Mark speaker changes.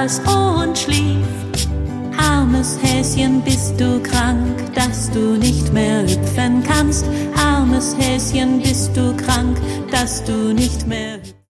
Speaker 1: saß und schlief. Armes Häschen, bist du krank, dass du nicht mehr hüpfen kannst? Armes Häschen, bist du krank, dass du nicht mehr